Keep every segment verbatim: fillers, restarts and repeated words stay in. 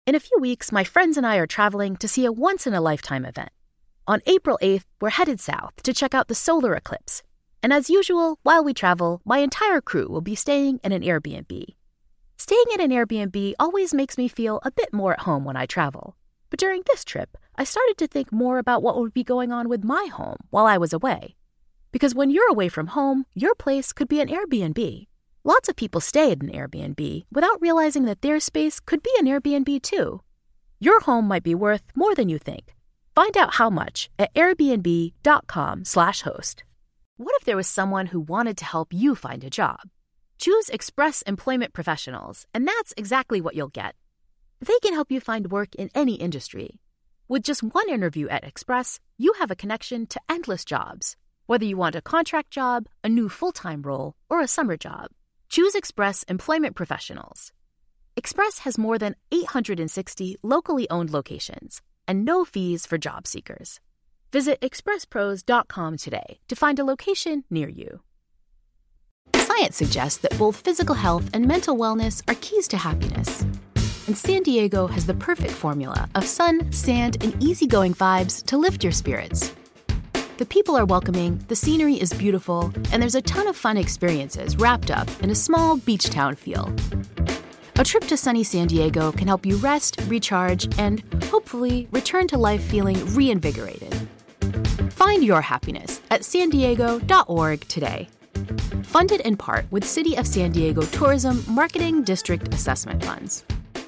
In a few weeks, my friends and I are traveling to see a once-in-a-lifetime event. On April eighth, we're headed south to check out the solar eclipse. And as usual, while we travel, my entire crew will be staying in an Airbnb. Staying in an Airbnb always makes me feel a bit more at home when I travel. But during this trip, I started to think more about what would be going on with my home while I was away. Because when you're away from home, your place could be an Airbnb. Lots of people stay at an Airbnb without realizing that their space could be an Airbnb too. Your home might be worth more than you think. Find out how much at airbnb.com slash host. What if there was someone who wanted to help you find a job? Choose Express Employment Professionals, and that's exactly what you'll get. They can help you find work in any industry. With just one interview at Express, you have a connection to endless jobs. Whether you want a contract job, a new full-time role, or a summer job, choose Express Employment Professionals. Express has more than eight hundred sixty locally owned locations and no fees for job seekers. Visit express pros dot com today to find a location near you. Science suggests that both physical health and mental wellness are keys to happiness. And San Diego has the perfect formula of sun, sand, and easygoing vibes to lift your spirits. The people are welcoming, the scenery is beautiful, and there's a ton of fun experiences wrapped up in a small beach town feel. A trip to sunny San Diego can help you rest, recharge, and hopefully return to life feeling reinvigorated. Find your happiness at san diego dot org today. Funded in part with City of San Diego Tourism Marketing District Assessment Funds.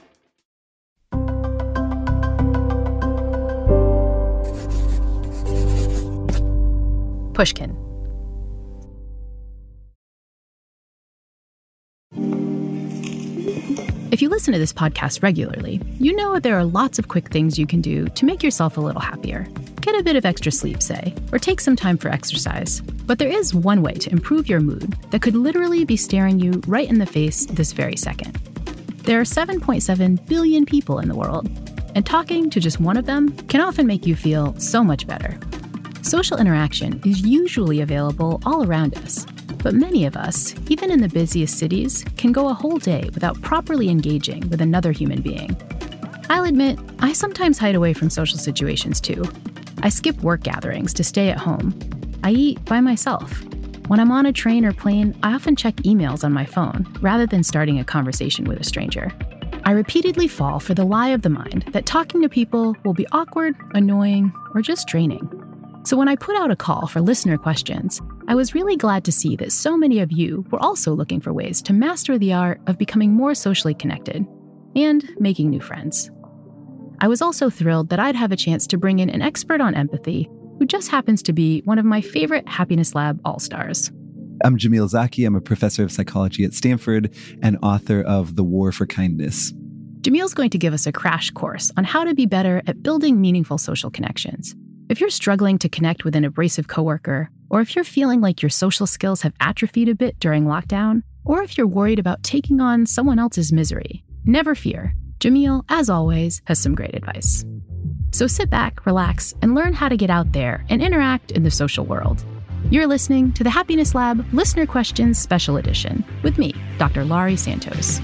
Pushkin. If you listen to this podcast regularly, you know there are lots of quick things you can do to make yourself a little happier. Get a bit of extra sleep, say, or take some time for exercise. But there is one way to improve your mood that could literally be staring you right in the face this very second. There are seven point seven billion people in the world, and talking to just one of them can often make you feel so much better. Social interaction is usually available all around us, but many of us, even in the busiest cities, can go a whole day without properly engaging with another human being. I'll admit, I sometimes hide away from social situations too. I skip work gatherings to stay at home. I eat by myself. When I'm on a train or plane, I often check emails on my phone rather than starting a conversation with a stranger. I repeatedly fall for the lie of the mind that talking to people will be awkward, annoying, or just draining. So when I put out a call for listener questions, I was really glad to see that so many of you were also looking for ways to master the art of becoming more socially connected and making new friends. I was also thrilled that I'd have a chance to bring in an expert on empathy who just happens to be one of my favorite Happiness Lab all-stars. I'm Jamil Zaki. I'm a professor of psychology at Stanford and author of The War for Kindness. Jamil's going to give us a crash course on how to be better at building meaningful social connections. If you're struggling to connect with an abrasive coworker, or if you're feeling like your social skills have atrophied a bit during lockdown, or if you're worried about taking on someone else's misery, never fear. Jamil, as always, has some great advice. So sit back, relax, and learn how to get out there and interact in the social world. You're listening to the Happiness Lab Listener Questions Special Edition with me, Doctor Laurie Santos.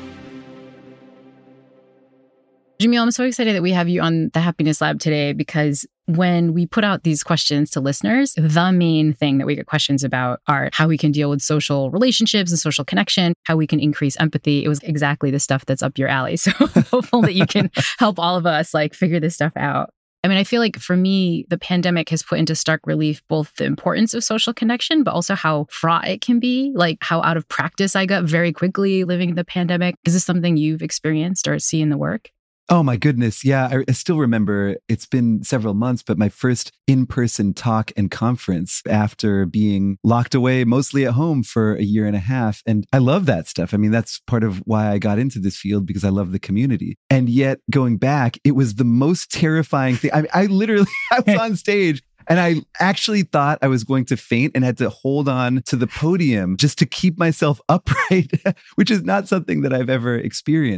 Jamil, I'm so excited that we have you on the Happiness Lab today because when we put out these questions to listeners, the main thing that we get questions about are how we can deal with social relationships and social connection, how we can increase empathy. It was exactly the stuff that's up your alley. So I'm hopeful that you can help all of us like figure this stuff out. I mean, I feel like for me, the pandemic has put into stark relief both the importance of social connection, but also how fraught it can be, like how out of practice I got very quickly living in the pandemic. Is this something you've experienced or see in the work? Oh my goodness. Yeah, I, I still remember it's been several months, but my first in-person talk and conference after being locked away mostly at home for a year and a half. And I love that stuff. I mean, that's part of why I got into this field because I love the community. And yet going back, it was the most terrifying thing. I, I literally, I was on stage and I actually thought I was going to faint and had to hold on to the podium just to keep myself upright, which is not something that I've ever experienced.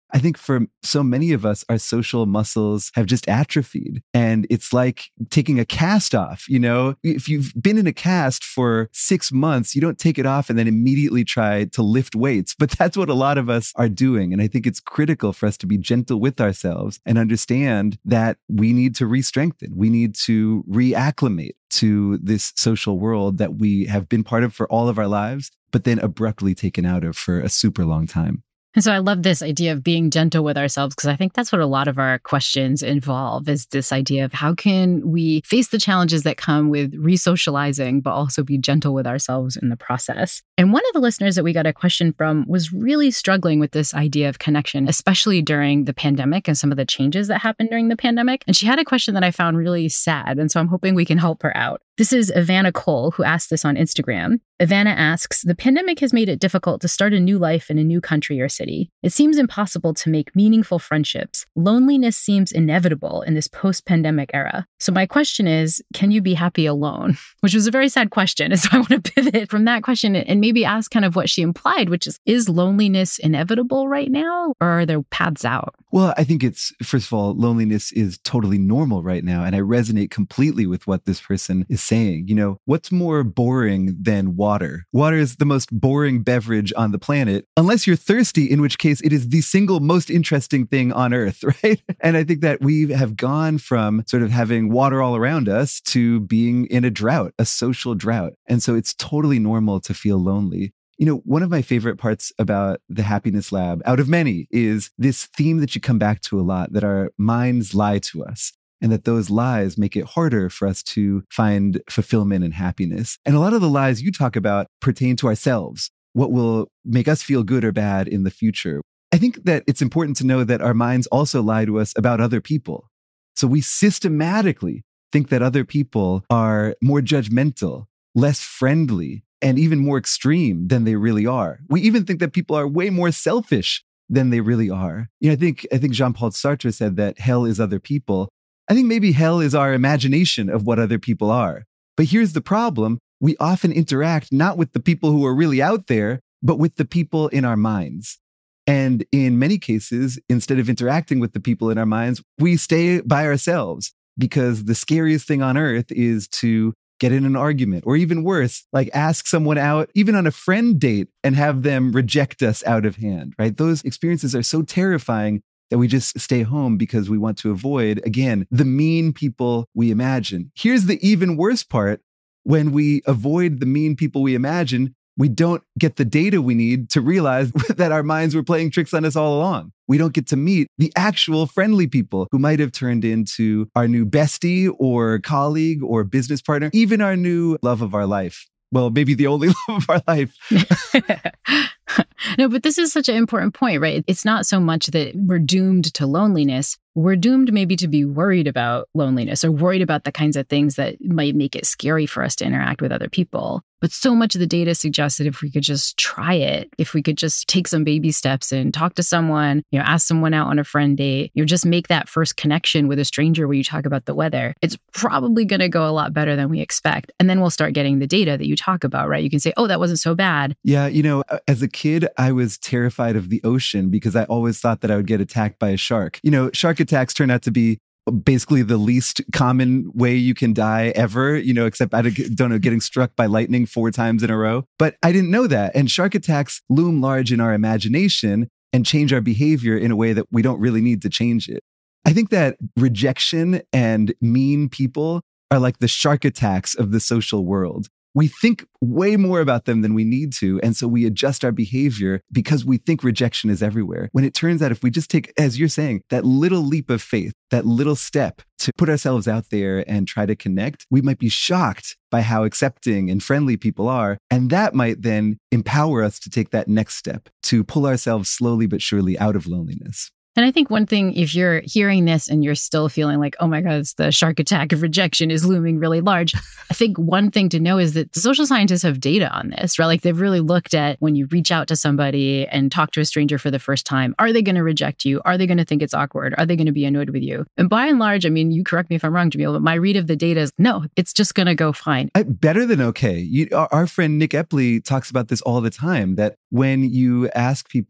I think for so many of us, our social muscles have just atrophied. And it's like taking a cast off. You know, if you've been in a cast for six months, you don't take it off and then immediately try to lift weights. But that's what a lot of us are doing. And I think it's critical for us to be gentle with ourselves and understand that we need to re-strengthen. We need to reacclimate to this social world that we have been part of for all of our lives, but then abruptly taken out of for a super long time. And so I love this idea of being gentle with ourselves, because I think that's what a lot of our questions involve, is this idea of how can we face the challenges that come with re-socializing, but also be gentle with ourselves in the process. And one of the listeners that we got a question from was really struggling with this idea of connection, especially during the pandemic and some of the changes that happened during the pandemic. And she had a question that I found really sad. And so I'm hoping we can help her out. This is Ivana Cole, who asked this on Instagram. Ivana asks, the pandemic has made it difficult to start a new life in a new country or city. It seems impossible to make meaningful friendships. Loneliness seems inevitable in this post-pandemic era. So my question is, can you be happy alone? Which was a very sad question. And so I want to pivot from that question and maybe ask kind of what she implied, which is, is loneliness inevitable right now, or are there paths out? Well, I think it's, first of all, loneliness is totally normal right now. And I resonate completely with what this person is saying. You know, what's more boring than water? Water is the most boring beverage on the planet, unless you're thirsty, in which case it is the single most interesting thing on earth, right? And I think that we have gone from sort of having water all around us to being in a drought, a social drought. And so it's totally normal to feel lonely. You know, one of my favorite parts about the Happiness Lab, out of many, is this theme that you come back to a lot, that our minds lie to us, and that those lies make it harder for us to find fulfillment and happiness. And a lot of the lies you talk about pertain to ourselves, what will make us feel good or bad in the future. I think that it's important to know that our minds also lie to us about other people. So we systematically think that other people are more judgmental, less friendly, and even more extreme than they really are. We even think that people are way more selfish than they really are. You know, I think I think Jean-Paul Sartre said that hell is other people. I think maybe hell is our imagination of what other people are. But here's the problem. We often interact not with the people who are really out there, but with the people in our minds. And in many cases, instead of interacting with the people in our minds, we stay by ourselves, because the scariest thing on earth is to get in an argument, or even worse, like ask someone out, even on a friend date, and have them reject us out of hand, right? Those experiences are so terrifying that we just stay home because we want to avoid, again, the mean people we imagine. Here's the even worse part. When we avoid the mean people we imagine, we don't get the data we need to realize that our minds were playing tricks on us all along. We don't get to meet the actual friendly people who might have turned into our new bestie or colleague or business partner, even our new love of our life. Well, maybe the only love of our life. No, but this is such an important point, right? It's not so much that we're doomed to loneliness. We're doomed maybe to be worried about loneliness, or worried about the kinds of things that might make it scary for us to interact with other people. But so much of the data suggests that if we could just try it, if we could just take some baby steps and talk to someone, you know, ask someone out on a friend date, you know, just make that first connection with a stranger where you talk about the weather, it's probably going to go a lot better than we expect. And then we'll start getting the data that you talk about, right? You can say, oh, that wasn't so bad. Yeah, you know, as a kid, I was terrified of the ocean because I always thought that I would get attacked by a shark. You know, shark attacks turn out to be basically the least common way you can die ever, you know, except I don't know, getting struck by lightning four times in a row. But I didn't know that. And shark attacks loom large in our imagination and change our behavior in a way that we don't really need to change it. I think that rejection and mean people are like the shark attacks of the social world. We think way more about them than we need to. And so we adjust our behavior because we think rejection is everywhere. When it turns out, if we just take, as you're saying, that little leap of faith, that little step to put ourselves out there and try to connect, we might be shocked by how accepting and friendly people are. And that might then empower us to take that next step, to pull ourselves slowly but surely out of loneliness. And I think one thing, if you're hearing this and you're still feeling like, oh my God, it's the shark attack of rejection is looming really large, I think one thing to know is that the social scientists have data on this, right? Like they've really looked at when you reach out to somebody and talk to a stranger for the first time, are they going to reject you? Are they going to think it's awkward? Are they going to be annoyed with you? And by and large, I mean, you correct me if I'm wrong, Jamil, but my read of the data is no, it's just going to go fine. I, better than okay. You, our, our friend Nick Epley talks about this all the time, that when you ask people,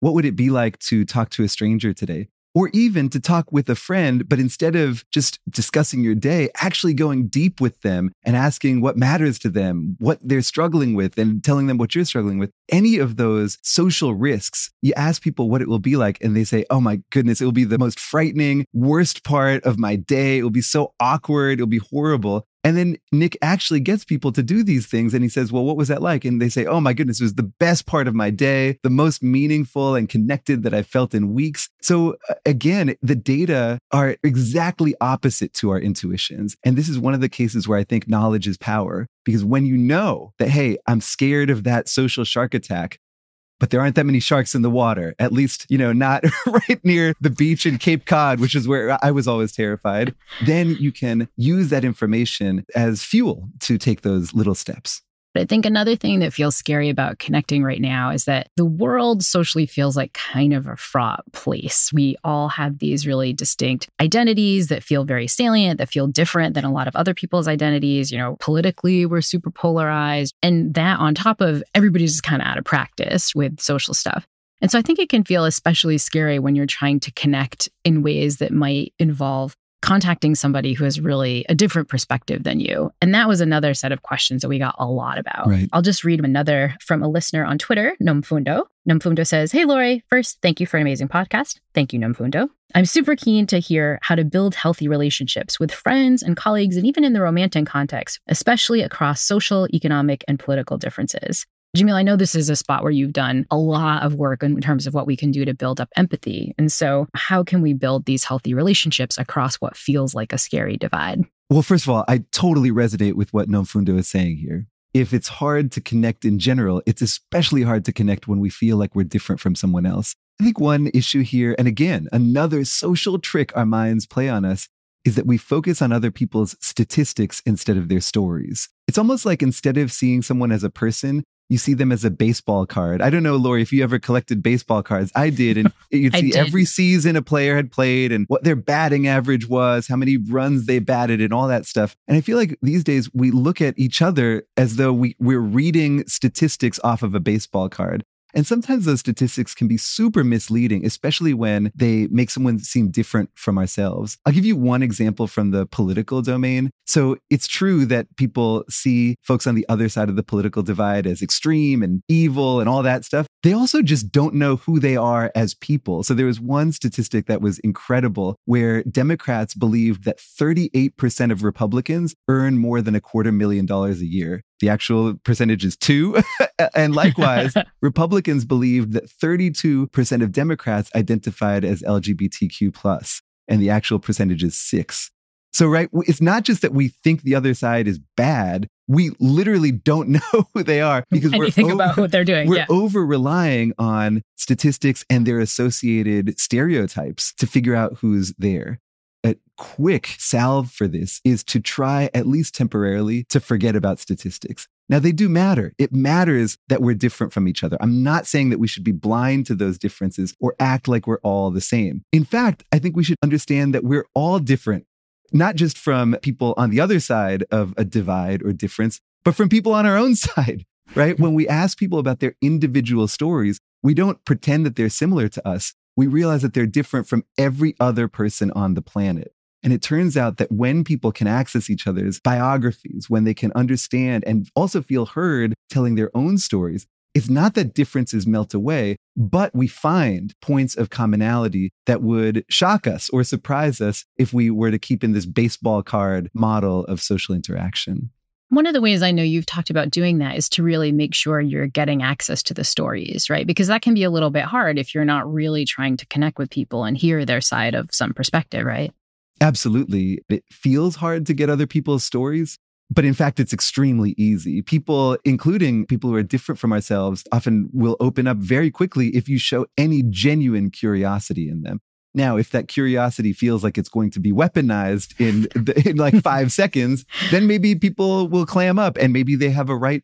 what would it be like to talk to a stranger today? Or even to talk with a friend, but instead of just discussing your day, actually going deep with them and asking what matters to them, what they're struggling with, and telling them what you're struggling with. Any of those social risks, you ask people what it will be like, and they say, oh my goodness, it will be the most frightening, worst part of my day. It will be so awkward. It'll be horrible. And then Nick actually gets people to do these things. And he says, well, what was that like? And they say, oh my goodness, it was the best part of my day, the most meaningful and connected that I felt in weeks. So uh, again, the data are exactly opposite to our intuitions. And this is one of the cases where I think knowledge is power. Because when you know that, hey, I'm scared of that social shark attack, but there aren't that many sharks in the water, at least, you know, not right near the beach in Cape Cod, which is where I was always terrified. Then you can use that information as fuel to take those little steps. But I think another thing that feels scary about connecting right now is that the world socially feels like kind of a fraught place. We all have these really distinct identities that feel very salient, that feel different than a lot of other people's identities. You know, politically, we're super polarized. And that on top of everybody's just kind of out of practice with social stuff. And so I think it can feel especially scary when you're trying to connect in ways that might involve contacting somebody who has really a different perspective than you. And that was another set of questions that we got a lot about. Right. I'll just read another from a listener on Twitter, Nomfundo. Nomfundo says, hey, Lori, first, thank you for an amazing podcast. Thank you, Nomfundo. I'm super keen to hear how to build healthy relationships with friends and colleagues, and even in the romantic context, especially across social, economic, and political differences. Jamil, I know this is a spot where you've done a lot of work in terms of what we can do to build up empathy. And so how can we build these healthy relationships across what feels like a scary divide? Well, first of all, I totally resonate with what Nomfundo is saying here. If it's hard to connect in general, it's especially hard to connect when we feel like we're different from someone else. I think one issue here, and again, another social trick our minds play on us, is that we focus on other people's statistics instead of their stories. It's almost like instead of seeing someone as a person, you see them as a baseball card. I don't know, Lori, if you ever collected baseball cards. I did. And you'd see every season a player had played and what their batting average was, how many runs they batted and all that stuff. And I feel like these days we look at each other as though we, we're reading statistics off of a baseball card. And sometimes those statistics can be super misleading, especially when they make someone seem different from ourselves. I'll give you one example from the political domain. So it's true that people see folks on the other side of the political divide as extreme and evil and all that stuff. They also just don't know who they are as people. So there was one statistic that was incredible where Democrats believed that thirty-eight percent of Republicans earn more than a quarter million dollars a year. The actual percentage is two. And likewise, Republicans believed that thirty-two percent of Democrats identified as L G B T Q plus, and the actual percentage is six. So, right, it's not just that we think the other side is bad. We literally don't know who they are because we're anything over, about what they're doing. We're yeah. over relying on statistics and their associated stereotypes to figure out who's there. A quick salve for this is to try, at least temporarily, to forget about statistics. Now, they do matter. It matters that we're different from each other. I'm not saying that we should be blind to those differences or act like we're all the same. In fact, I think we should understand that we're all different, not just from people on the other side of a divide or difference, but from people on our own side, right? When we ask people about their individual stories, we don't pretend that they're similar to us. We realize that they're different from every other person on the planet. And it turns out that when people can access each other's biographies, when they can understand and also feel heard telling their own stories, it's not that differences melt away, but we find points of commonality that would shock us or surprise us if we were to keep in this baseball card model of social interaction. One of the ways I know you've talked about doing that is to really make sure you're getting access to the stories, right? Because that can be a little bit hard if you're not really trying to connect with people and hear their side of some perspective, right? Absolutely. It feels hard to get other people's stories, but in fact, it's extremely easy. People, including people who are different from ourselves, often will open up very quickly if you show any genuine curiosity in them. Now, if that curiosity feels like it's going to be weaponized in, in like five seconds, then maybe people will clam up and maybe they have a right to.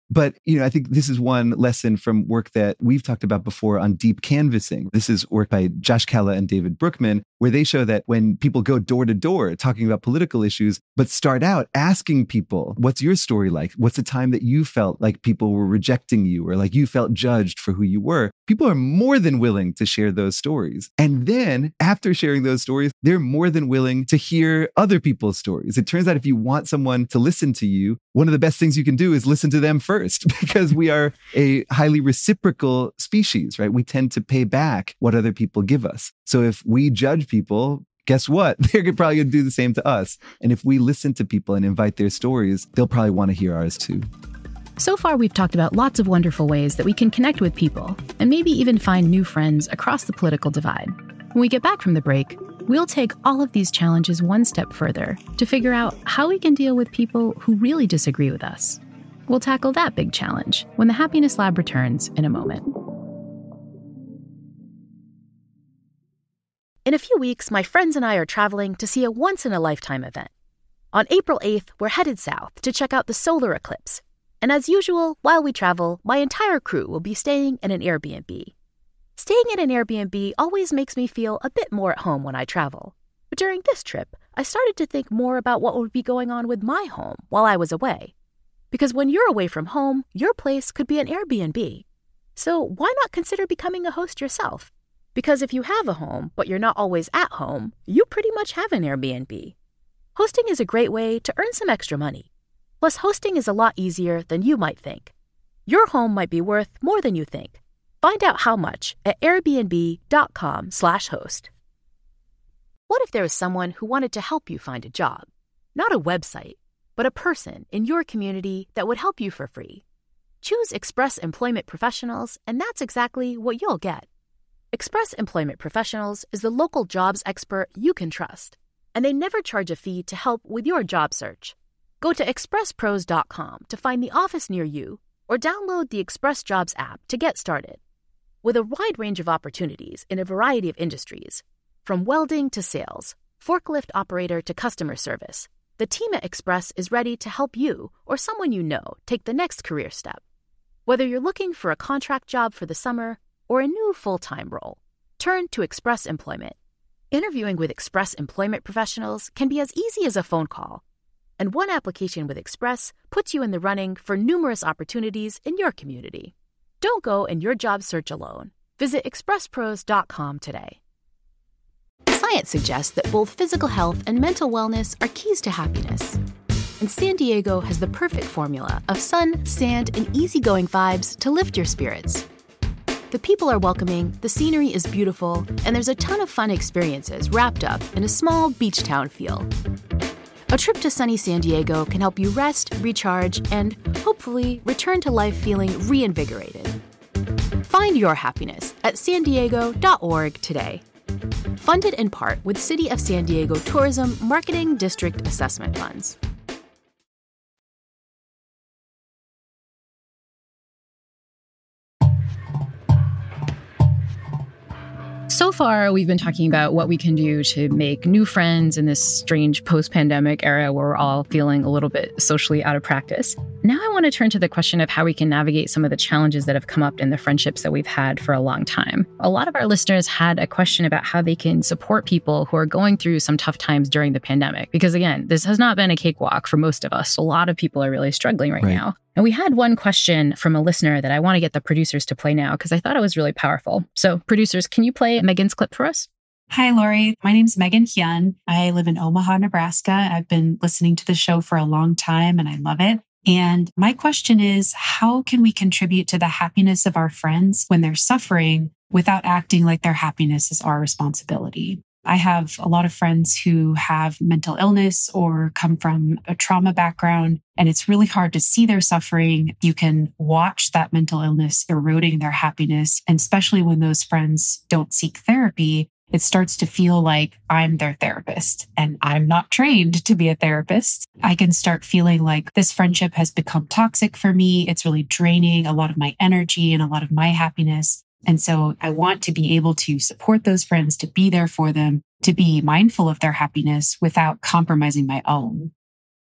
But, you know, I think this is one lesson from work that we've talked about before on deep canvassing. This is work by Josh Kalla and David Brookman, where they show that when people go door to door talking about political issues, but start out asking people, what's your story like? What's the time that you felt like people were rejecting you or like you felt judged for who you were? People are more than willing to share those stories. And then after sharing those stories, they're more than willing to hear other people's stories. It turns out if you want someone to listen to you, one of the best things you can do is listen to them first, because we are a highly reciprocal species, right? We tend to pay back what other people give us. So if we judge people, guess what? They're probably going to do the same to us. And if we listen to people and invite their stories, they'll probably want to hear ours too. So far, we've talked about lots of wonderful ways that we can connect with people and maybe even find new friends across the political divide. When we get back from the break, we'll take all of these challenges one step further to figure out how we can deal with people who really disagree with us. We'll tackle that big challenge when the Happiness Lab returns in a moment. In a few weeks, my friends and I are traveling to see a once-in-a-lifetime event. On April eighth, we're headed south to check out the solar eclipse. And as usual, while we travel, my entire crew will be staying in an Airbnb. Staying in an Airbnb always makes me feel a bit more at home when I travel. But during this trip, I started to think more about what would be going on with my home while I was away. Because when you're away from home, your place could be an Airbnb. So why not consider becoming a host yourself? Because if you have a home, but you're not always at home, you pretty much have an Airbnb. Hosting is a great way to earn some extra money. Plus, hosting is a lot easier than you might think. Your home might be worth more than you think. Find out how much at airbnb.com slash host. What if there was someone who wanted to help you find a job? Not a website, but a person in your community that would help you for free. Choose Express Employment Professionals, and that's exactly what you'll get. Express Employment Professionals is the local jobs expert you can trust, and they never charge a fee to help with your job search. Go to express pros dot com to find the office near you, or download the Express Jobs app to get started. With a wide range of opportunities in a variety of industries, from welding to sales, forklift operator to customer service, the team at Express is ready to help you or someone you know take the next career step. Whether you're looking for a contract job for the summer or a new full-time role, turn to Express Employment. Interviewing with Express Employment Professionals can be as easy as a phone call, and one application with Express puts you in the running for numerous opportunities in your community. Don't go in your job search alone. Visit express pros dot com today. Science suggests that both physical health and mental wellness are keys to happiness. And San Diego has the perfect formula of sun, sand, and easygoing vibes to lift your spirits. The people are welcoming, the scenery is beautiful, and there's a ton of fun experiences wrapped up in a small beach town feel. A trip to sunny San Diego can help you rest, recharge, and hopefully return to life feeling reinvigorated. Find your happiness at san diego dot org today. Funded in part with City of San Diego Tourism Marketing District Assessment Funds. So far, we've been talking about what we can do to make new friends in this strange post-pandemic era where we're all feeling a little bit socially out of practice. Now I want to turn to the question of how we can navigate some of the challenges that have come up in the friendships that we've had for a long time. A lot of our listeners had a question about how they can support people who are going through some tough times during the pandemic. Because again, this has not been a cakewalk for most of us. A lot of people are really struggling right, right. now. And we had one question from a listener that I want to get the producers to play now because I thought it was really powerful. So producers, can you play Megan's clip for us? Hi, Lori. My name's Megan Hyun. I live in Omaha, Nebraska. I've been listening to the show for a long time and I love it. And my question is, how can we contribute to the happiness of our friends when they're suffering without acting like their happiness is our responsibility? I have a lot of friends who have mental illness or come from a trauma background, and it's really hard to see their suffering. You can watch that mental illness eroding their happiness, and especially when those friends don't seek therapy, it starts to feel like I'm their therapist and I'm not trained to be a therapist. I can start feeling like this friendship has become toxic for me. It's really draining a lot of my energy and a lot of my happiness. And so I want to be able to support those friends, to be there for them, to be mindful of their happiness without compromising my own.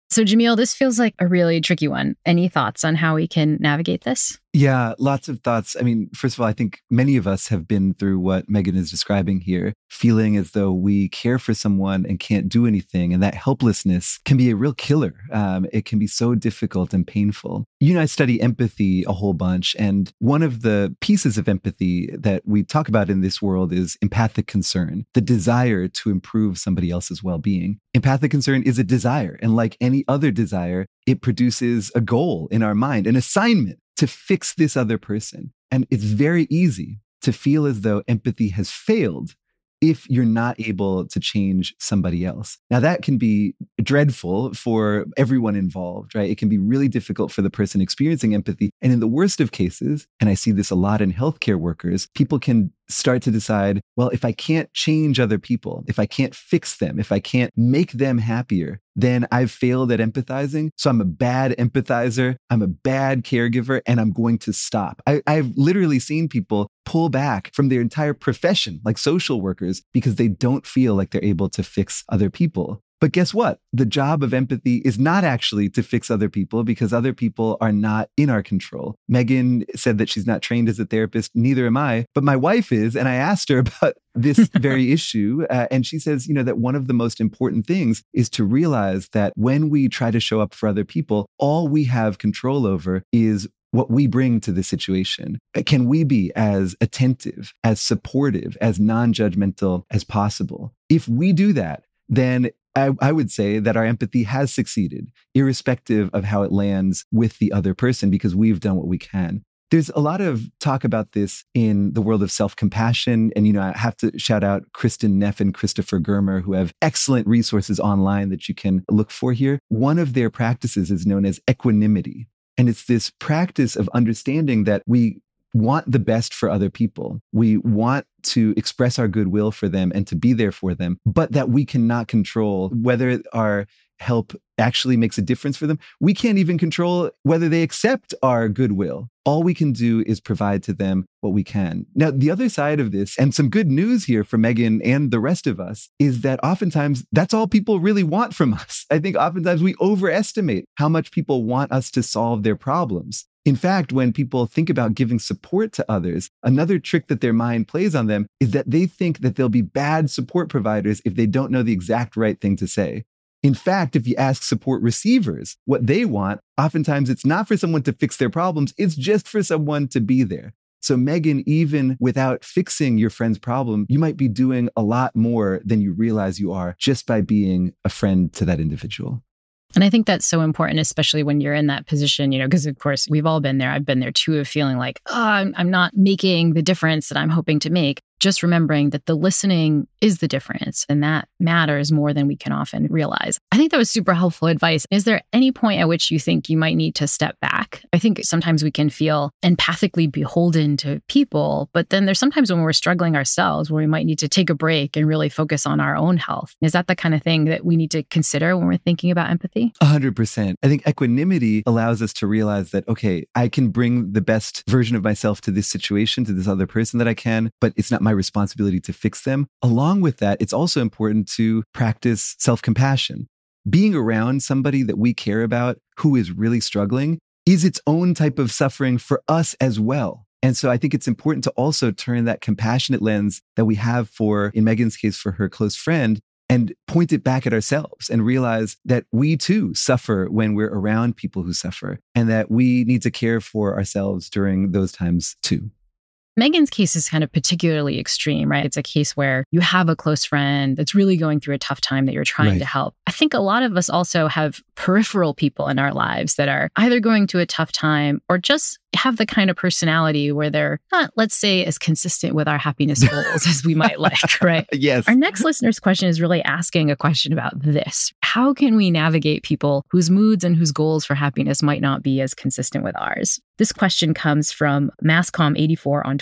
So, Jamil, this feels like a really tricky one. Any thoughts on how we can navigate this? Yeah, lots of thoughts. I mean, first of all, I think many of us have been through what Megan is describing here, feeling as though we care for someone and can't do anything. And that helplessness can be a real killer. Um, it can be so difficult and painful. You and I study empathy a whole bunch. And one of the pieces of empathy that we talk about in this world is empathic concern, the desire to improve somebody else's well-being. Empathic concern is a desire. And like any other desire, it produces a goal in our mind, an assignment to fix this other person. And it's very easy to feel as though empathy has failed if you're not able to change somebody else. Now, that can be dreadful for everyone involved, right? It can be really difficult for the person experiencing empathy. And in the worst of cases, and I see this a lot in healthcare workers, people can start to decide, well, if I can't change other people, if I can't fix them, if I can't make them happier, then I've failed at empathizing. So I'm a bad empathizer, I'm a bad caregiver, and I'm going to stop. I, I've literally seen people pull back from their entire profession, like social workers, because they don't feel like they're able to fix other people. But guess what? The job of empathy is not actually to fix other people because other people are not in our control. Megan said that she's not trained as a therapist. Neither am I. But my wife is. And I asked her about this very issue. Uh, and she says, you know, that one of the most important things is to realize that when we try to show up for other people, all we have control over is what we bring to the situation. Can we be as attentive, as supportive, as non-judgmental as possible? If we do that, then I, I would say that our empathy has succeeded, irrespective of how it lands with the other person, because we've done what we can. There's a lot of talk about this in the world of self-compassion. And, you know, I have to shout out Kristen Neff and Christopher Germer, who have excellent resources online that you can look for here. One of their practices is known as equanimity. And it's this practice of understanding that we want the best for other people. We want to express our goodwill for them and to be there for them, but that we cannot control whether our help actually makes a difference for them. We can't even control whether they accept our goodwill. All we can do is provide to them what we can. Now, the other side of this, and some good news here for Megan and the rest of us, is that oftentimes that's all people really want from us. I think oftentimes we overestimate how much people want us to solve their problems. In fact, when people think about giving support to others, another trick that their mind plays on them is that they think that they'll be bad support providers if they don't know the exact right thing to say. In fact, if you ask support receivers what they want, oftentimes it's not for someone to fix their problems, it's just for someone to be there. So Megan, even without fixing your friend's problem, you might be doing a lot more than you realize you are just by being a friend to that individual. And I think that's so important, especially when you're in that position, you know, because of course, we've all been there. I've been there too, of feeling like, oh, I'm, I'm not making the difference that I'm hoping to make. Just remembering that the listening is the difference, and that matters more than we can often realize. I think that was super helpful advice. Is there any point at which you think you might need to step back? I think sometimes we can feel empathically beholden to people, but then there's sometimes when we're struggling ourselves where we might need to take a break and really focus on our own health. Is that the kind of thing that we need to consider when we're thinking about empathy? A hundred percent. I think equanimity allows us to realize that, okay, I can bring the best version of myself to this situation, to this other person that I can, but it's not my responsibility to fix them. Along with that, it's also important to practice self-compassion. Being around somebody that we care about who is really struggling is its own type of suffering for us as well. And so I think it's important to also turn that compassionate lens that we have for, in Megan's case, for her close friend, and point it back at ourselves and realize that we too suffer when we're around people who suffer, and that we need to care for ourselves during those times too. Megan's case is kind of particularly extreme, right? It's a case where you have a close friend that's really going through a tough time that you're trying Right. to help. I think a lot of us also have peripheral people in our lives that are either going through a tough time or just have the kind of personality where they're not, let's say, as consistent with our happiness goals as we might like, right? Yes. Our next listener's question is really asking a question about this. How can we navigate people whose moods and whose goals for happiness might not be as consistent with ours? This question comes from Masscom eighty-four on Twitter.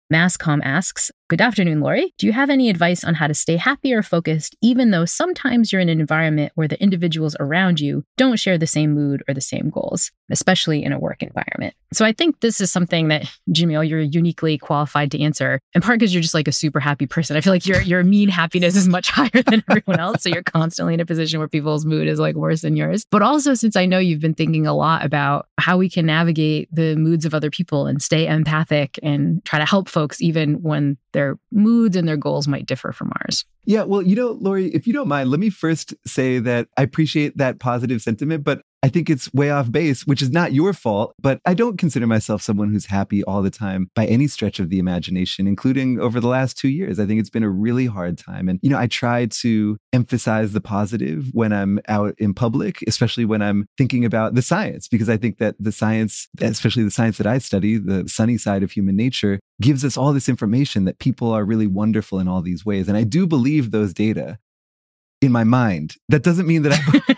Masscom asks, good afternoon, Lori. Do you have any advice on how to stay happy or focused, even though sometimes you're in an environment where the individuals around you don't share the same mood or the same goals, especially in a work environment? So I think this is something that, Jamil, you're uniquely qualified to answer, in part because you're just like a super happy person. I feel like your your mean happiness is much higher than everyone else. So you're constantly in a position where people's mood is like worse than yours. But also, since I know you've been thinking a lot about how we can navigate the moods of other people and stay empathic and try to help folks even when their moods and their goals might differ from ours. Yeah, well, you know, Lori, if you don't mind, let me first say that I appreciate that positive sentiment, but I think it's way off base, which is not your fault, but I don't consider myself someone who's happy all the time by any stretch of the imagination, including over the last two years. I think it's been a really hard time. And, you know, I try to emphasize the positive when I'm out in public, especially when I'm thinking about the science, because I think that the science, especially the science that I study, the sunny side of human nature, gives us all this information that people are really wonderful in all these ways. And I do believe those data in my mind. That doesn't mean that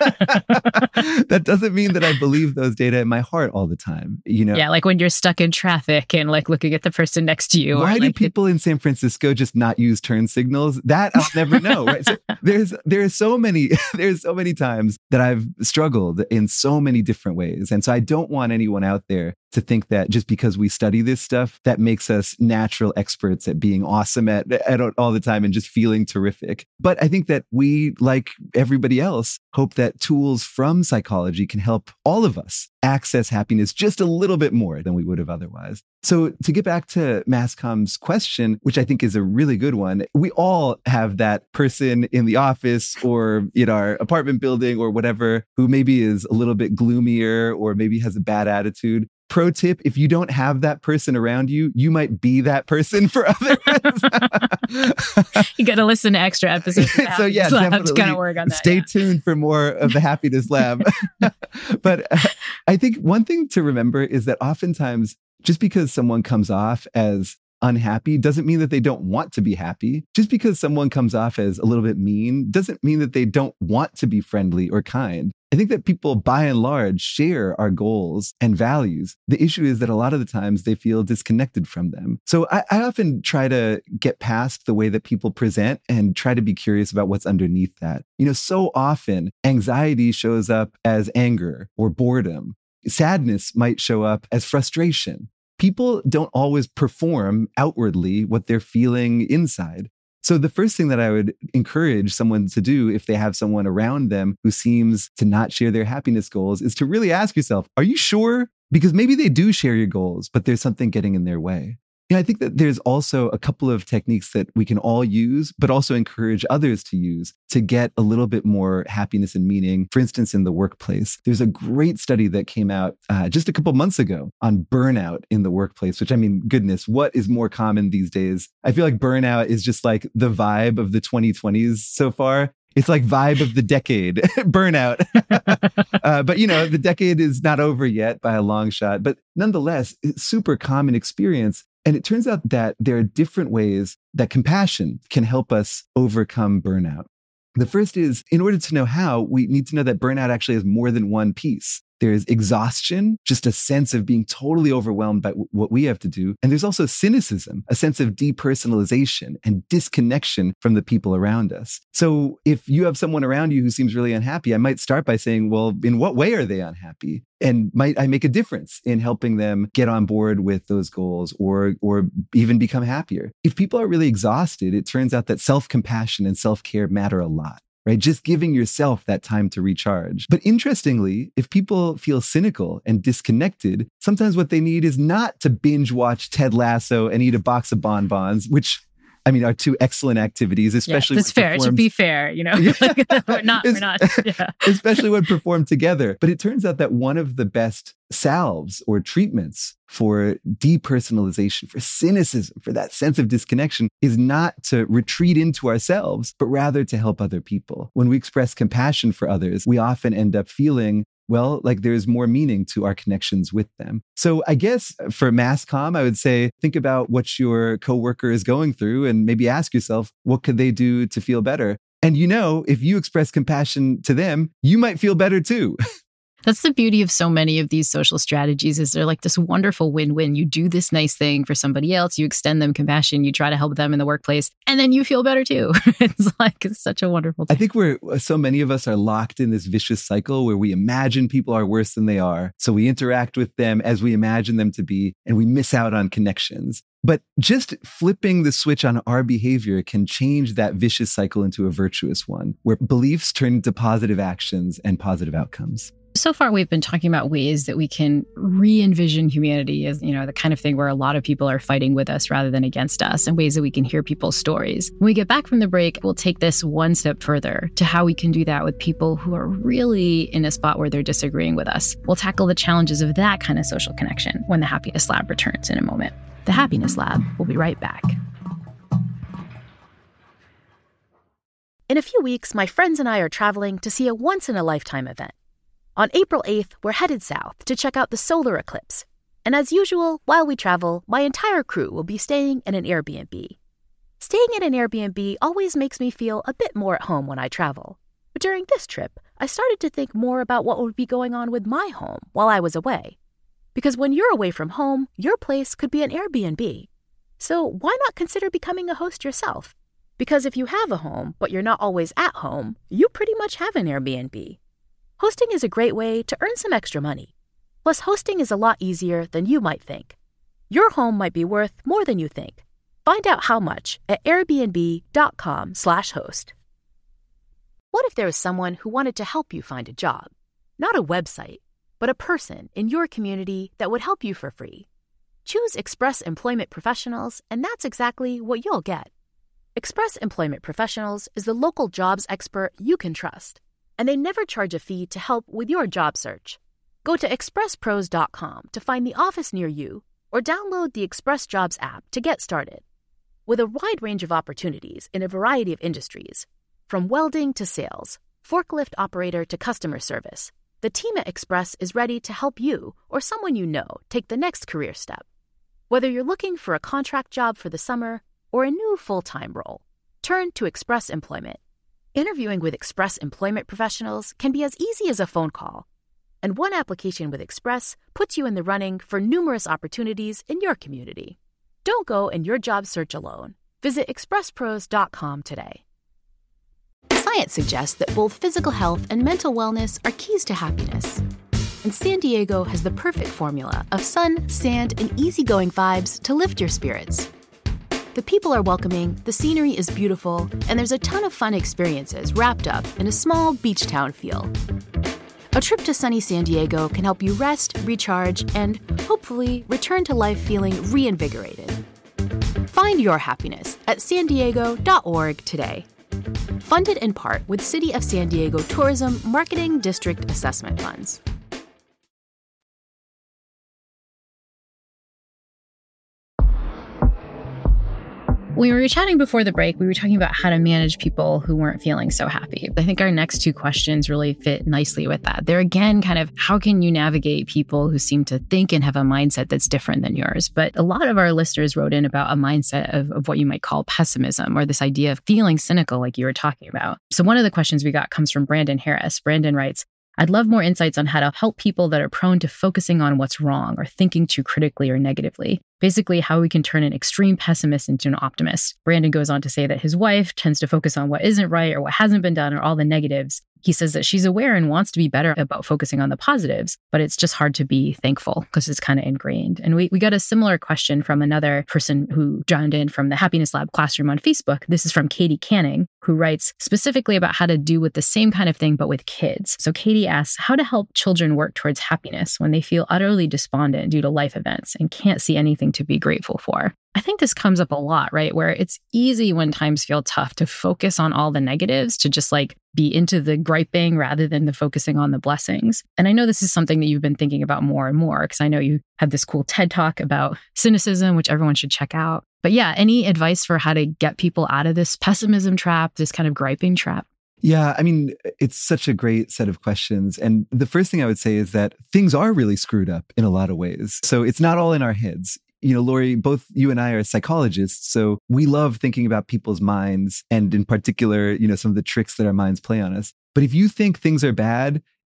I that doesn't mean that I believe those data in my heart all the time. You know, yeah, like when you're stuck in traffic and like looking at the person next to you. Why or do like people the... in San Francisco just not use turn signals? That I'll never know. Right? So there's there's so many there's so many times that I've struggled in so many different ways, and so I don't want anyone out there to think that just because we study this stuff, that makes us natural experts at being awesome at, at all the time and just feeling terrific. But I think that we, like everybody else, hope that tools from psychology can help all of us access happiness just a little bit more than we would have otherwise. So to get back to Masscom's question, which I think is a really good one, we all have that person in the office or in our apartment building or whatever who maybe is a little bit gloomier or maybe has a bad attitude. Pro tip, if you don't have that person around you, you might be that person for others. You got to listen to extra episodes. So yeah, definitely. To kind of work on that. Stay yeah. tuned for more of the Happiness Lab. But uh, I think one thing to remember is that oftentimes, just because someone comes off as unhappy doesn't mean that they don't want to be happy. Just because someone comes off as a little bit mean doesn't mean that they don't want to be friendly or kind. I think that people, by and large, share our goals and values. The issue is that a lot of the times they feel disconnected from them. So I, I often try to get past the way that people present and try to be curious about what's underneath that. You know, so often anxiety shows up as anger or boredom. Sadness might show up as frustration. People don't always perform outwardly what they're feeling inside. So the first thing that I would encourage someone to do if they have someone around them who seems to not share their happiness goals is to really ask yourself, are you sure? Because maybe they do share your goals, but there's something getting in their way. You know, I think that there's also a couple of techniques that we can all use, but also encourage others to use to get a little bit more happiness and meaning. For instance, in the workplace, there's a great study that came out uh, just a couple months ago on burnout in the workplace, which I mean, goodness, what is more common these days? I feel like burnout is just like the vibe of the twenty twenties so far. It's like vibe of the decade, burnout. uh, but, you know, the decade is not over yet by a long shot. But nonetheless, it's super common experience. And it turns out that there are different ways that compassion can help us overcome burnout. The first is, in order to know how, we need to know that burnout actually has more than one piece. There's exhaustion, just a sense of being totally overwhelmed by w- what we have to do. And there's also cynicism, a sense of depersonalization and disconnection from the people around us. So if you have someone around you who seems really unhappy, I might start by saying, well, in what way are they unhappy? And might I make a difference in helping them get on board with those goals or, or even become happier? If people are really exhausted, it turns out that self-compassion and self-care matter a lot. Right? Just giving yourself that time to recharge. But interestingly, if people feel cynical and disconnected, sometimes what they need is not to binge watch Ted Lasso and eat a box of bonbons, which I mean, are two excellent activities, especially yeah, that's when fair. It should be fair, you know. like, we're not, we're not. Yeah. Especially when performed together. But it turns out that one of the best salves or treatments for depersonalization, for cynicism, for that sense of disconnection is not to retreat into ourselves, but rather to help other people. When we express compassion for others, we often end up feeling well, like there's more meaning to our connections with them. So I guess for Masscom, I would say, think about what your coworker is going through and maybe ask yourself, what could they do to feel better? And you know, if you express compassion to them, you might feel better too. That's the beauty of so many of these social strategies is they're like this wonderful win-win. You do this nice thing for somebody else, you extend them compassion, you try to help them in the workplace, and then you feel better too. It's like, it's such a wonderful thing. I think we're, so many of us are locked in this vicious cycle where we imagine people are worse than they are. So we interact with them as we imagine them to be, and we miss out on connections. But just flipping the switch on our behavior can change that vicious cycle into a virtuous one, where beliefs turn into positive actions and positive outcomes. So far, we've been talking about ways that we can re-envision humanity as, you know, the kind of thing where a lot of people are fighting with us rather than against us, and ways that we can hear people's stories. When we get back from the break, we'll take this one step further to how we can do that with people who are really in a spot where they're disagreeing with us. We'll tackle the challenges of that kind of social connection when the Happiness Lab returns in a moment. The Happiness Lab will be right back. In a few weeks, my friends and I are traveling to see a once-in-a-lifetime event. On April eighth, we're headed south to check out the solar eclipse. And as usual, while we travel, my entire crew will be staying in an Airbnb. Staying in an Airbnb always makes me feel a bit more at home when I travel. But during this trip, I started to think more about what would be going on with my home while I was away. Because when you're away from home, your place could be an Airbnb. So why not consider becoming a host yourself? Because if you have a home, but you're not always at home, you pretty much have an Airbnb. Hosting is a great way to earn some extra money. Plus, hosting is a lot easier than you might think. Your home might be worth more than you think. Find out how much at airbnb.com slash host. What if there was someone who wanted to help you find a job? Not a website, but a person in your community that would help you for free. Choose Express Employment Professionals, and that's exactly what you'll get. Express Employment Professionals is the local jobs expert you can trust, and they never charge a fee to help with your job search. Go to express pros dot com to find the office near you, or download the Express Jobs app to get started. With a wide range of opportunities in a variety of industries, from welding to sales, forklift operator to customer service, the team at Express is ready to help you or someone you know take the next career step. Whether you're looking for a contract job for the summer or a new full-time role, turn to Express Employment. Interviewing with Express Employment Professionals can be as easy as a phone call, and one application with Express puts you in the running for numerous opportunities in your community. Don't go in your job search alone. Visit express pros dot com today. Science suggests that both physical health and mental wellness are keys to happiness. And San Diego has the perfect formula of sun, sand, and easygoing vibes to lift your spirits. The people are welcoming, the scenery is beautiful, and there's a ton of fun experiences wrapped up in a small beach town feel. A trip to sunny San Diego can help you rest, recharge, and hopefully return to life feeling reinvigorated. Find your happiness at san diego dot org today. Funded in part with City of San Diego Tourism Marketing District Assessment Funds. When we were chatting before the break, we were talking about how to manage people who weren't feeling so happy. I think our next two questions really fit nicely with that. They're again kind of how can you navigate people who seem to think and have a mindset that's different than yours? But a lot of our listeners wrote in about a mindset of, of what you might call pessimism, or this idea of feeling cynical like you were talking about. So one of the questions we got comes from Brandon Harris. Brandon writes, I'd love more insights on how to help people that are prone to focusing on what's wrong or thinking too critically or negatively. Basically, how we can turn an extreme pessimist into an optimist. Brandon goes on to say that his wife tends to focus on what isn't right or what hasn't been done or all the negatives. He says that she's aware and wants to be better about focusing on the positives, but it's just hard to be thankful because it's kind of ingrained. And we, we got a similar question from another person who joined in from the Happiness Lab classroom on Facebook. This is from Katie Canning, who writes specifically about how to do with the same kind of thing, but with kids. So Katie asks how to help children work towards happiness when they feel utterly despondent due to life events and can't see anything to be grateful for. I think this comes up a lot, right? Where it's easy when times feel tough to focus on all the negatives, to just like be into the griping rather than the focusing on the blessings. And I know this is something that you've been thinking about more and more, because I know you have this cool TED Talk about cynicism, which everyone should check out. But yeah, any advice for how to get people out of this pessimism trap, this kind of griping trap? Yeah, I mean, it's such a great set of questions. And the first thing I would say is that things are really screwed up in a lot of ways. So it's not all in our heads. You know, Lori, both you and I are psychologists, so we love thinking about people's minds and in particular, you know, some of the tricks that our minds play on us. But if you think things are bad,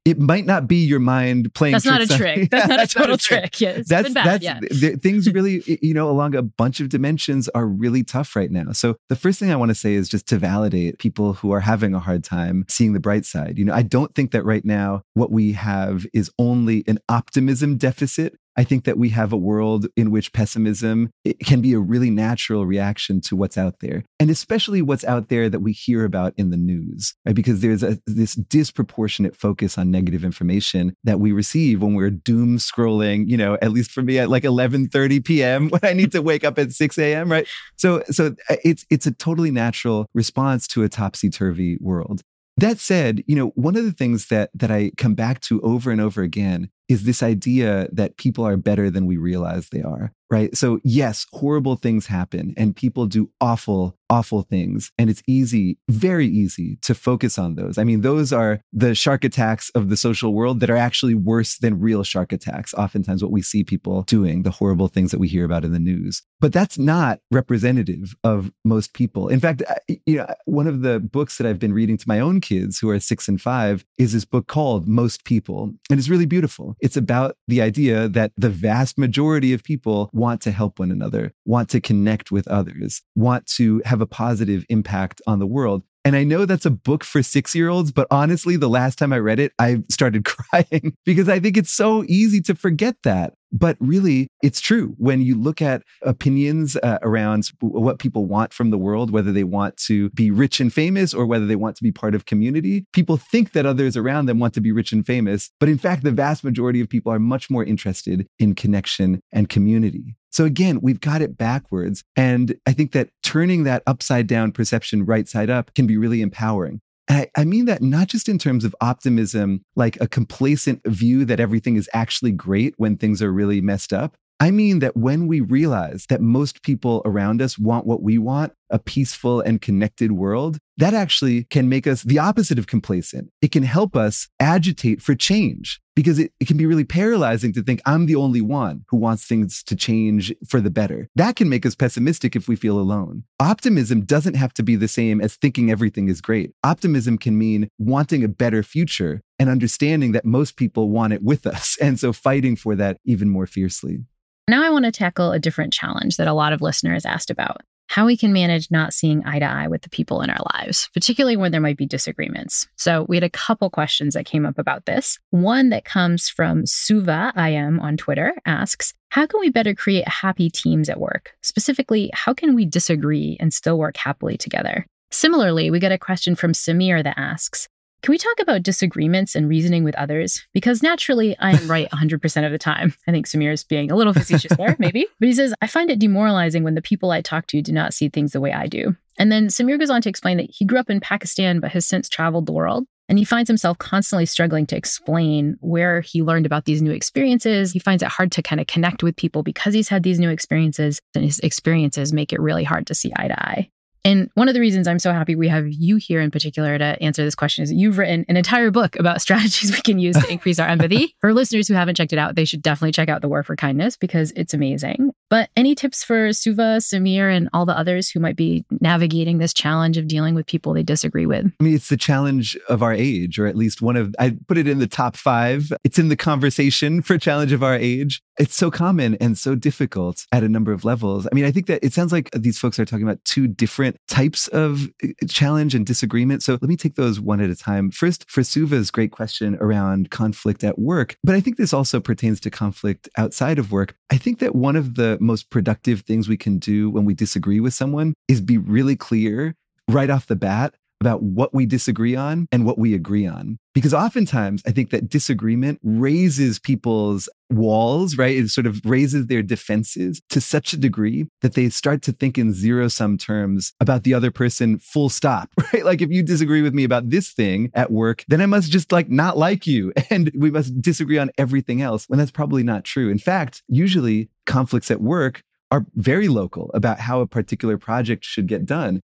it might not be your mind playing That's not a tricks on- trick. That's Yeah, not a that's not total a trick. trick. Yeah, it's That's been bad. that's yeah. the, things really, you know, along a bunch of dimensions are really tough right now. So the first thing I want to say is just to validate people who are having a hard time seeing the bright side. You know, I don't think that right now what we have is only an optimism deficit. I think that we have a world in which pessimism it can be a really natural reaction to what's out there, and especially what's out there that we hear about in the news, right? Because there's a, this disproportionate focus on negative information that we receive when we're doom scrolling, you know, at least for me at like eleven thirty p.m. when I need to wake up at six a.m., right? So, so it's, it's a totally natural response to a topsy-turvy world. That said, you know, one of the things that that I come back to over and over again is this idea that people are better than we realize they are, right? So yes, horrible things happen and people do awful, awful things. And it's easy, very easy to focus on those. I mean, those are the shark attacks of the social world that are actually worse than real shark attacks. Oftentimes what we see people doing, the horrible things that we hear about in the news. But that's not representative of most people. In fact, you know, one of the books that I've been reading to my own kids who are six and five is this book called Most People. And it's really beautiful. It's about the idea that the vast majority of people want to help one another, want to connect with others, want to have a positive impact on the world. And I know that's a book for six-year-olds, but honestly, the last time I read it, I started crying because I think it's so easy to forget that. But really, it's true. When you look at opinions uh, around what people want from the world, whether they want to be rich and famous or whether they want to be part of community, people think that others around them want to be rich and famous. But in fact, the vast majority of people are much more interested in connection and community. So again, we've got it backwards. And I think that turning that upside down perception right side up can be really empowering. And I, I mean that not just in terms of optimism, like a complacent view that everything is actually great when things are really messed up. I mean that when we realize that most people around us want what we want, a peaceful and connected world, that actually can make us the opposite of complacent. It can help us agitate for change because it, it can be really paralyzing to think I'm the only one who wants things to change for the better. That can make us pessimistic if we feel alone. Optimism doesn't have to be the same as thinking everything is great. Optimism can mean wanting a better future and understanding that most people want it with us. And so fighting for that even more fiercely. Now I want to tackle a different challenge that a lot of listeners asked about. How we can manage not seeing eye to eye with the people in our lives, particularly when there might be disagreements. So we had a couple questions that came up about this. One that comes from Suva I M on Twitter asks, how can we better create happy teams at work? Specifically, how can we disagree and still work happily together? Similarly, we get a question from Samir that asks, can we talk about disagreements and reasoning with others? Because naturally, I am right one hundred percent of the time. I think Samir is being a little facetious there, maybe. But he says, I find it demoralizing when the people I talk to do not see things the way I do. And then Samir goes on to explain that he grew up in Pakistan, but has since traveled the world. And he finds himself constantly struggling to explain where he learned about these new experiences. He finds it hard to kind of connect with people because he's had these new experiences, and his experiences make it really hard to see eye to eye. And one of the reasons I'm so happy we have you here in particular to answer this question is that you've written an entire book about strategies we can use to increase our empathy. For listeners who haven't checked it out, they should definitely check out The War for Kindness because it's amazing. But any tips for Suva, Samir, and all the others who might be navigating this challenge of dealing with people they disagree with? I mean, it's the challenge of our age, or at least one of, I put it in the top five. It's in the conversation for challenge of our age. It's so common and so difficult at a number of levels. I mean, I think that it sounds like these folks are talking about two different types of challenge and disagreement. So let me take those one at a time. First, for Suva's great question around conflict at work, but I think this also pertains to conflict outside of work. I think that one of the most productive things we can do when we disagree with someone is be really clear right off the bat about what we disagree on and what we agree on. Because oftentimes I think that disagreement raises people's walls, right? It sort of raises their defenses to such a degree that they start to think in zero-sum terms about the other person full stop, right? Like if you disagree with me about this thing at work, then I must just like not like you and we must disagree on everything else, when that's probably not true. In fact, usually conflicts at work are very local about how a particular project should get done.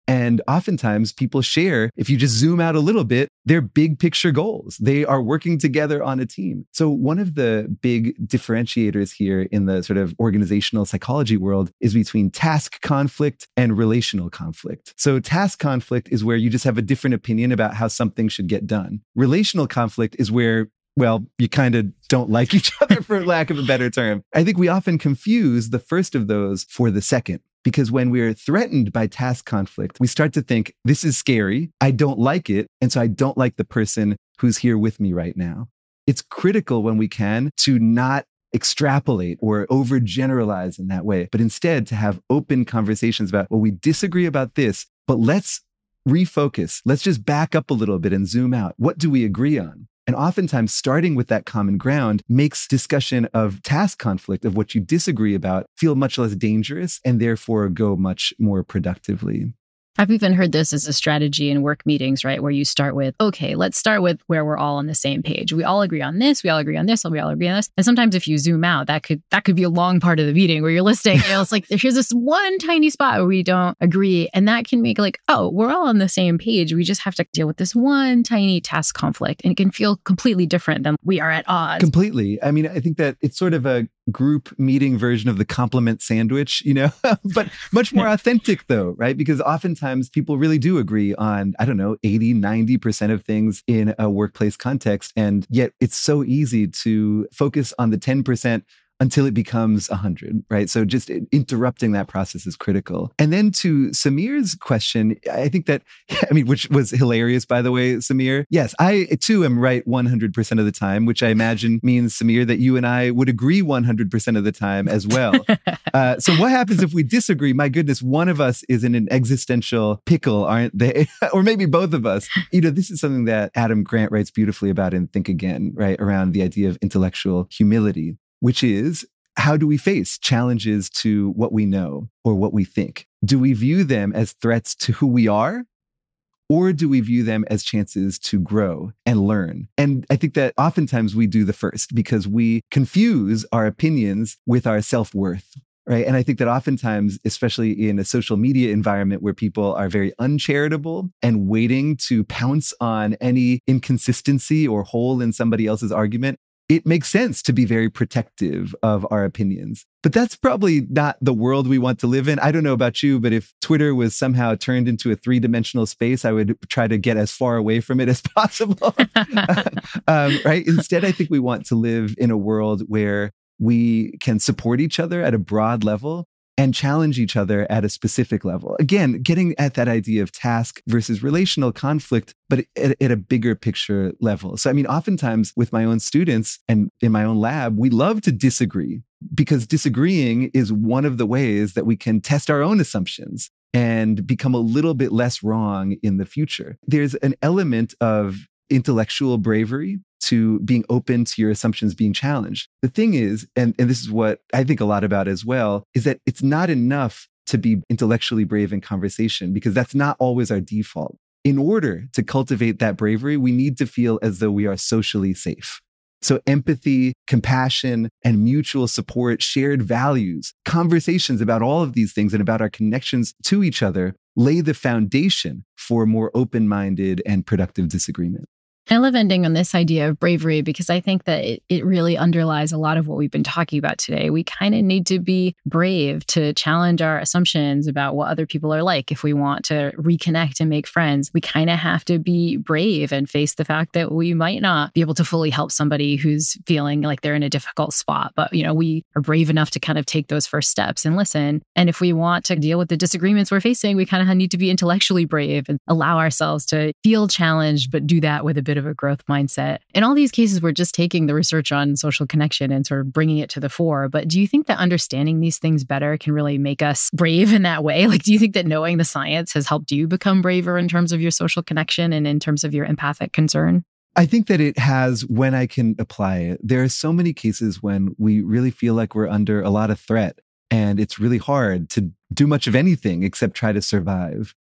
And oftentimes people share, if you just zoom out a little bit, their big picture goals. They are working together on a team. So one of the big differentiators here in the sort of organizational psychology world is between task conflict and relational conflict. So task conflict is where you just have a different opinion about how something should get done. Relational conflict is where, well, you kind of don't like each other, for lack of a better term. I think we often confuse the first of those for the second. Because when we're threatened by task conflict, we start to think, this is scary, I don't like it, and so I don't like the person who's here with me right now. It's critical when we can to not extrapolate or overgeneralize in that way, but instead to have open conversations about, well, we disagree about this, but let's refocus. Let's just back up a little bit and zoom out. What do we agree on? And oftentimes starting with that common ground makes discussion of task conflict, of what you disagree about, feel much less dangerous and therefore go much more productively. I've even heard this as a strategy in work meetings, right? Where you start with, okay, let's start with where we're all on the same page. We all agree on this. We all agree on this. We all agree on this. And sometimes if you zoom out, that could that could be a long part of the meeting where you're listing, you know, it's like, here's this one tiny spot where we don't agree. And that can make like, oh, we're all on the same page. We just have to deal with this one tiny task conflict. And it can feel completely different than we are at odds. Completely. I mean, I think that it's sort of a group meeting version of the compliment sandwich, you know, but much more authentic though, right? Because oftentimes people really do agree on, I don't know, eighty, ninety percent of things in a workplace context. And yet it's so easy to focus on the ten percent until it becomes one hundred, right? So just interrupting that process is critical. And then to Samir's question, I think that, I mean, which was hilarious, by the way, Samir. Yes, I too am right one hundred percent of the time, which I imagine means, Samir, that you and I would agree one hundred percent of the time as well. uh, so what happens if we disagree? My goodness, one of us is in an existential pickle, aren't they? Or maybe both of us. You know, this is something that Adam Grant writes beautifully about in Think Again, right? Around the idea of intellectual humility, which is, how do we face challenges to what we know or what we think? Do we view them as threats to who we are? Or do we view them as chances to grow and learn? And I think that oftentimes we do the first because we confuse our opinions with our self-worth. Right. And I think that oftentimes, especially in a social media environment where people are very uncharitable and waiting to pounce on any inconsistency or hole in somebody else's argument, it makes sense to be very protective of our opinions. But that's probably not the world we want to live in. I don't know about you, but if Twitter was somehow turned into a three-dimensional space, I would try to get as far away from it as possible. um, right? Instead, I think we want to live in a world where we can support each other at a broad level and challenge each other at a specific level. Again, getting at that idea of task versus relational conflict, but at, at a bigger picture level. So, I mean, oftentimes with my own students and in my own lab, we love to disagree because disagreeing is one of the ways that we can test our own assumptions and become a little bit less wrong in the future. There's an element of intellectual bravery to being open to your assumptions being challenged. The thing is, and, and this is what I think a lot about as well, is that it's not enough to be intellectually brave in conversation because that's not always our default. In order to cultivate that bravery, we need to feel as though we are socially safe. So empathy, compassion, and mutual support, shared values, conversations about all of these things and about our connections to each other lay the foundation for more open-minded and productive disagreement. I love ending on this idea of bravery because I think that it, it really underlies a lot of what we've been talking about today. We kind of need to be brave to challenge our assumptions about what other people are like. If we want to reconnect and make friends, we kind of have to be brave and face the fact that we might not be able to fully help somebody who's feeling like they're in a difficult spot. But, you know, we are brave enough to kind of take those first steps and listen. And if we want to deal with the disagreements we're facing, we kind of need to be intellectually brave and allow ourselves to feel challenged, but do that with a bit of a growth mindset. In all these cases, we're just taking the research on social connection and sort of bringing it to the fore. But do you think that understanding these things better can really make us brave in that way? Like, do you think that knowing the science has helped you become braver in terms of your social connection and in terms of your empathic concern? I think that it has when I can apply it. There are so many cases when we really feel like we're under a lot of threat and it's really hard to do much of anything except try to survive.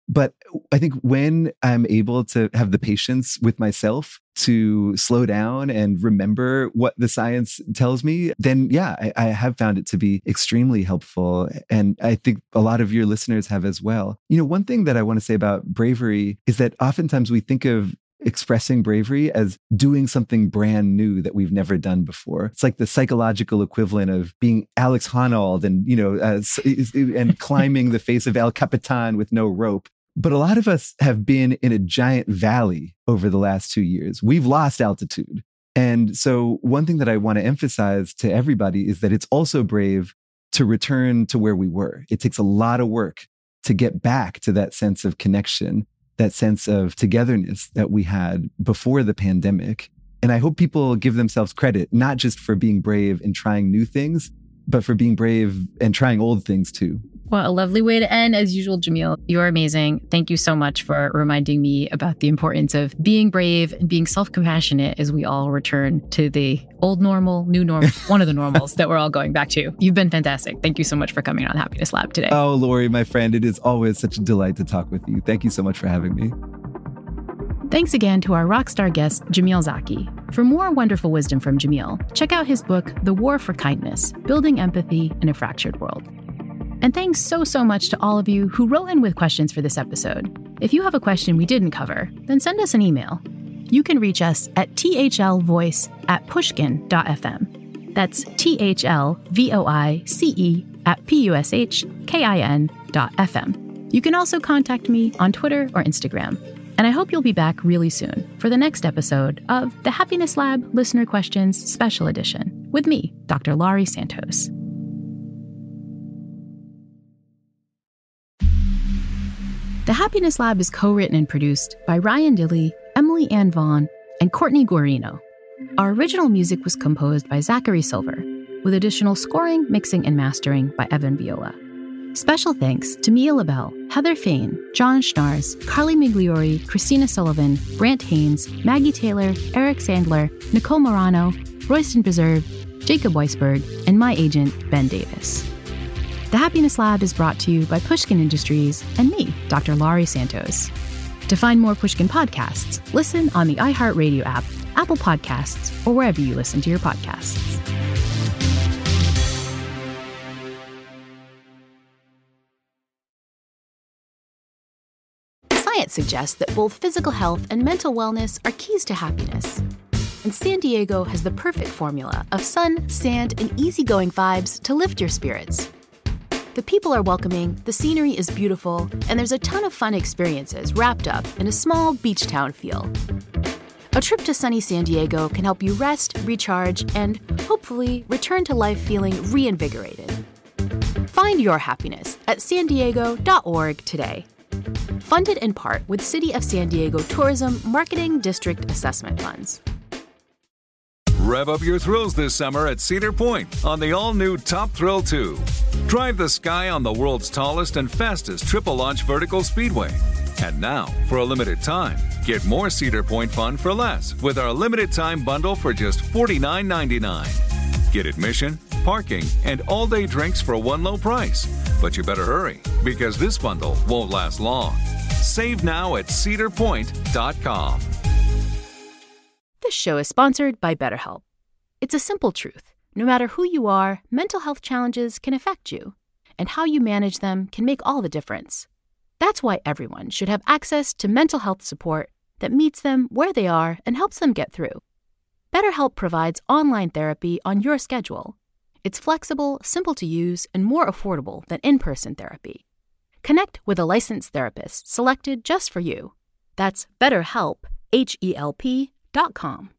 But I think when I'm able to have the patience with myself to slow down and remember what the science tells me, then yeah, I, I have found it to be extremely helpful. And I think a lot of your listeners have as well. You know, one thing that I want to say about bravery is that oftentimes we think of expressing bravery as doing something brand new that we've never done before. It's like the psychological equivalent of being Alex Honnold and, you know, uh, and climbing the face of El Capitan with no rope. But a lot of us have been in a giant valley over the last two years. We've lost altitude. And so one thing that I want to emphasize to everybody is that it's also brave to return to where we were. It takes a lot of work to get back to that sense of connection, that sense of togetherness that we had before the pandemic. And I hope people give themselves credit, not just for being brave and trying new things, but for being brave and trying old things too. Well, a lovely way to end. As usual, Jamil, you're amazing. Thank you so much for reminding me about the importance of being brave and being self-compassionate as we all return to the old normal, new normal, one of the normals that we're all going back to. You've been fantastic. Thank you so much for coming on Happiness Lab today. Oh, Lori, my friend, it is always such a delight to talk with you. Thank you so much for having me. Thanks again to our rock star guest, Jamil Zaki. For more wonderful wisdom from Jamil, check out his book, The War for Kindness, Building Empathy in a Fractured World. And thanks so, so much to all of you who wrote in with questions for this episode. If you have a question we didn't cover, then send us an email. You can reach us at thlvoice at pushkin dot f m. That's T H L V O I C E at P U S H K I N dot F M. You can also contact me on Twitter or Instagram. And I hope you'll be back really soon for the next episode of the Happiness Lab Listener Questions Special Edition with me, Doctor Laurie Santos. The Happiness Lab is co-written and produced by Ryan Dilley, Emily Ann Vaughn, and Courtney Guarino. Our original music was composed by Zachary Silver, with additional scoring, mixing, and mastering by Evan Viola. Special thanks to Mia LaBelle, Heather Fain, John Schnars, Carly Migliori, Christina Sullivan, Brant Haynes, Maggie Taylor, Eric Sandler, Nicole Morano, Royston Preserve, Jacob Weisberg, and my agent, Ben Davis. The Happiness Lab is brought to you by Pushkin Industries and me, Doctor Laurie Santos. To find more Pushkin podcasts, listen on the iHeartRadio app, Apple Podcasts, or wherever you listen to your podcasts. Science suggests that both physical health and mental wellness are keys to happiness. And San Diego has the perfect formula of sun, sand, and easygoing vibes to lift your spirits. The people are welcoming, the scenery is beautiful, and there's a ton of fun experiences wrapped up in a small beach town feel. A trip to sunny San Diego can help you rest, recharge, and hopefully return to life feeling reinvigorated. Find your happiness at san diego dot org today. Funded in part with City of San Diego Tourism Marketing District Assessment Funds. Rev up your thrills this summer at Cedar Point on the all-new Top Thrill two. Drive the sky on the world's tallest and fastest triple-launch vertical speedway. And now, for a limited time, get more Cedar Point fun for less with our limited-time bundle for just forty-nine ninety-nine. Get admission, parking, and all-day drinks for one low price. But you better hurry, because this bundle won't last long. Save now at cedar point dot com. This show is sponsored by BetterHelp. It's a simple truth. No matter who you are, mental health challenges can affect you, and how you manage them can make all the difference. That's why everyone should have access to mental health support that meets them where they are and helps them get through. BetterHelp provides online therapy on your schedule. It's flexible, simple to use, and more affordable than in-person therapy. Connect with a licensed therapist selected just for you. That's BetterHelp, H E L P dot com.